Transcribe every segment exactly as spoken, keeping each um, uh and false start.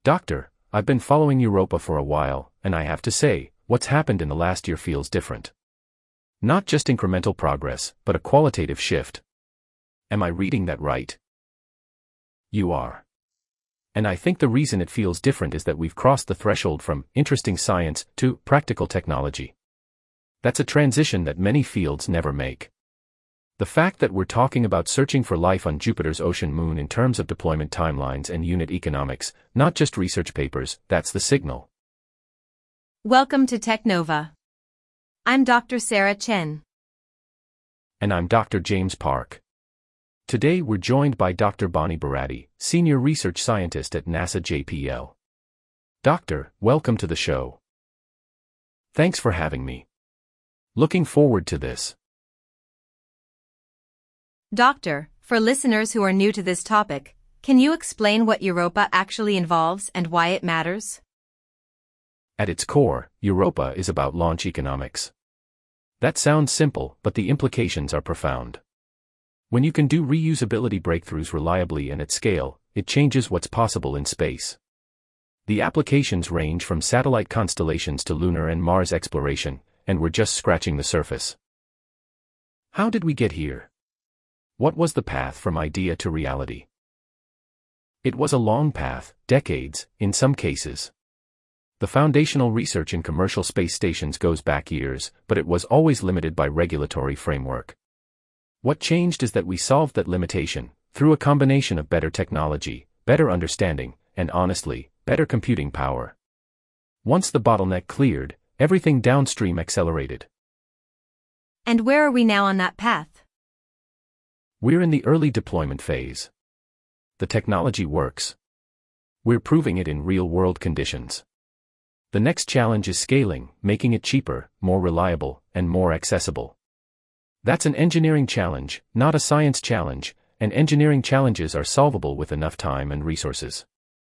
Doctor, I've been following Europa for a while, and I have to say, what's happened in the last year feels different. Not just incremental progress, but a qualitative shift. Am I reading that right? You are. And I think the reason it feels different is that we've crossed the threshold from interesting science to practical technology. That's a transition that many fields never make. The fact that we're talking about searching for life on Jupiter's ocean moon in terms of deployment timelines and unit economics, not just research papers, that's the signal. Welcome to Technova. I'm Doctor Sarah Chen. And I'm Doctor James Park. Today we're joined by Doctor Bonnie Barati, Senior Research Scientist at NASA J P L. Doctor, welcome to the show. Thanks for having me. Looking forward to this. Doctor, for listeners who are new to this topic, can you explain what Europa actually involves and why it matters? At its core, Europa is about launch economics. That sounds simple, but the implications are profound. When you can do reusability breakthroughs reliably and at scale, it changes what's possible in space. The applications range from satellite constellations to lunar and Mars exploration, and we're just scratching the surface. How did we get here? What was the path from idea to reality? It was a long path, decades, in some cases. The foundational research in commercial space stations goes back years, but it was always limited by regulatory framework. What changed is that we solved that limitation, through a combination of better technology, better understanding, and honestly, better computing power. Once the bottleneck cleared, everything downstream accelerated. And where are we now on that path? We're in the early deployment phase. The technology works. We're proving it in real-world conditions. The next challenge is scaling, making it cheaper, more reliable, and more accessible. That's an engineering challenge, not a science challenge, and engineering challenges are solvable with enough time and resources.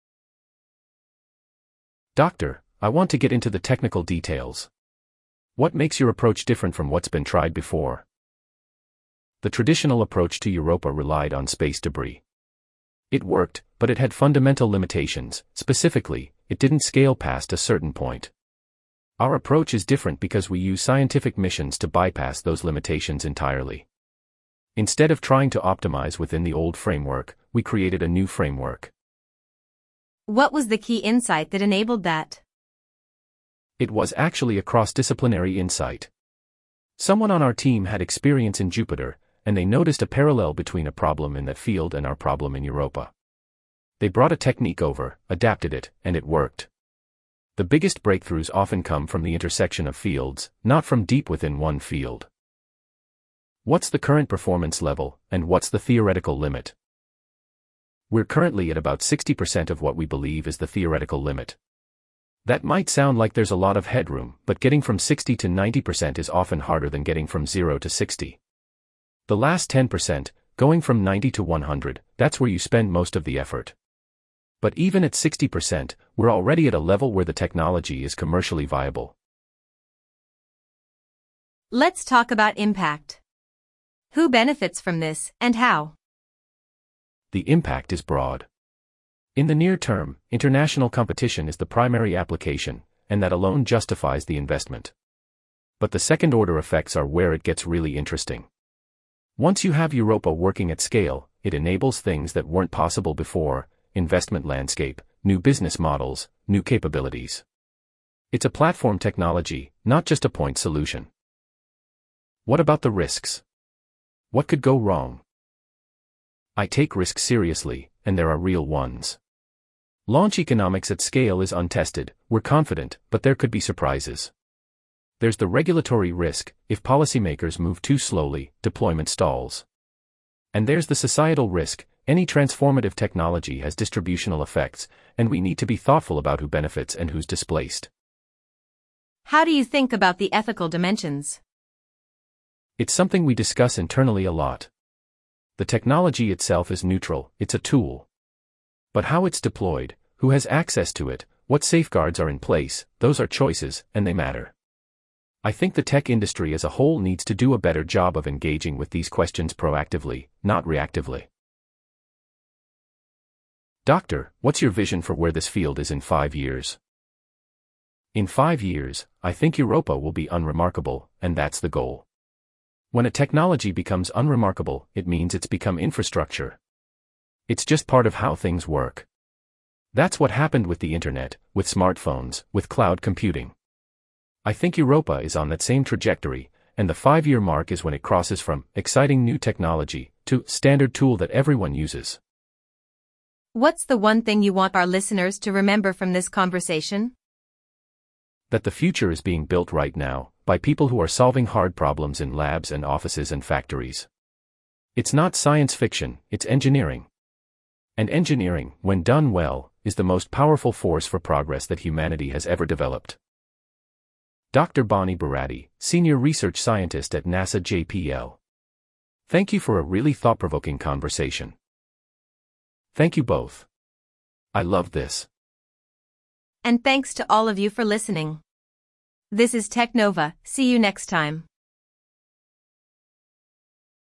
Doctor, I want to get into the technical details. What makes your approach different from what's been tried before? The traditional approach to Europa relied on space debris. It worked, but it had fundamental limitations. Specifically, it didn't scale past a certain point. Our approach is different because we use scientific missions to bypass those limitations entirely. Instead of trying to optimize within the old framework, we created a new framework. What was the key insight that enabled that? It was actually a cross-disciplinary insight. Someone on our team had experience in Jupiter, and they noticed a parallel between a problem in that field and our problem in Europa. They brought a technique over, adapted it, and it worked. The biggest breakthroughs often come from the intersection of fields, not from deep within one field. What's the current performance level, and what's the theoretical limit? We're currently at about sixty percent of what we believe is the theoretical limit. That might sound like there's a lot of headroom, but getting from sixty to ninety percent is often harder than getting from zero to sixty. The last ten percent, going from ninety to one hundred, that's where you spend most of the effort. But even at sixty percent, we're already at a level where the technology is commercially viable. Let's talk about impact. Who benefits from this, and how? The impact is broad. In the near term, international competition is the primary application, and that alone justifies the investment. But the second-order effects are where it gets really interesting. Once you have Europa working at scale, it enables things that weren't possible before: investment landscape, new business models, new capabilities. It's a platform technology, not just a point solution. What about the risks? What could go wrong? I take risks seriously, and there are real ones. Launch economics at scale is untested, we're confident, but there could be surprises. There's the regulatory risk: if policymakers move too slowly, deployment stalls. And there's the societal risk: any transformative technology has distributional effects, and we need to be thoughtful about who benefits and who's displaced. How do you think about the ethical dimensions? It's something we discuss internally a lot. The technology itself is neutral, it's a tool. But how it's deployed, who has access to it, what safeguards are in place, those are choices, and they matter. I think the tech industry as a whole needs to do a better job of engaging with these questions proactively, not reactively. Doctor, what's your vision for where this field is in five years? In five years, I think Europa will be unremarkable, and that's the goal. When a technology becomes unremarkable, it means it's become infrastructure. It's just part of how things work. That's what happened with the internet, with smartphones, with cloud computing. I think Europa is on that same trajectory, and the five-year mark is when it crosses from exciting new technology to standard tool that everyone uses. What's the one thing you want our listeners to remember from this conversation? That the future is being built right now, by people who are solving hard problems in labs and offices and factories. It's not science fiction, it's engineering. And engineering, when done well, is the most powerful force for progress that humanity has ever developed. Doctor Bonnie Bharati, Senior Research Scientist at NASA J P L. Thank you for a really thought-provoking conversation. Thank you both. I loved this. And thanks to all of you for listening. This is Technova. See you next time.